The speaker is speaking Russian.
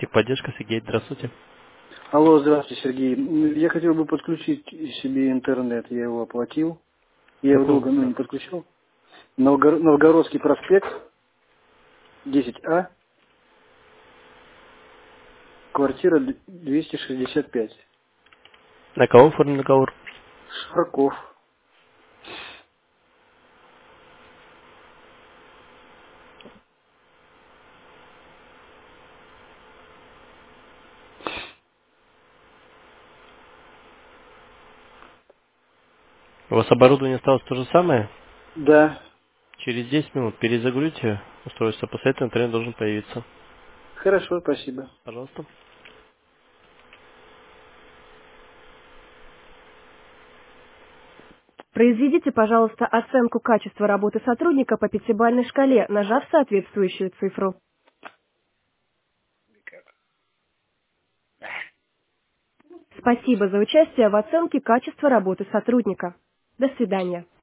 Техподдержка, Сергей, здравствуйте. Алло, здравствуйте, Сергей. Я хотел бы подключить себе интернет. Я его оплатил. Я его Какой долго номер? не подключил. Новгородский проспект, 10А, квартира 265. На кого оформлен договор? Шарков. У вас оборудование осталось то же самое? Да. Через 10 минут перезагрузите устройство, после этого интернет должен появиться. Хорошо, спасибо. Пожалуйста. Произведите, пожалуйста, оценку качества работы сотрудника по пятибалльной шкале, нажав соответствующую цифру. Спасибо за участие в оценке качества работы сотрудника. До свидания.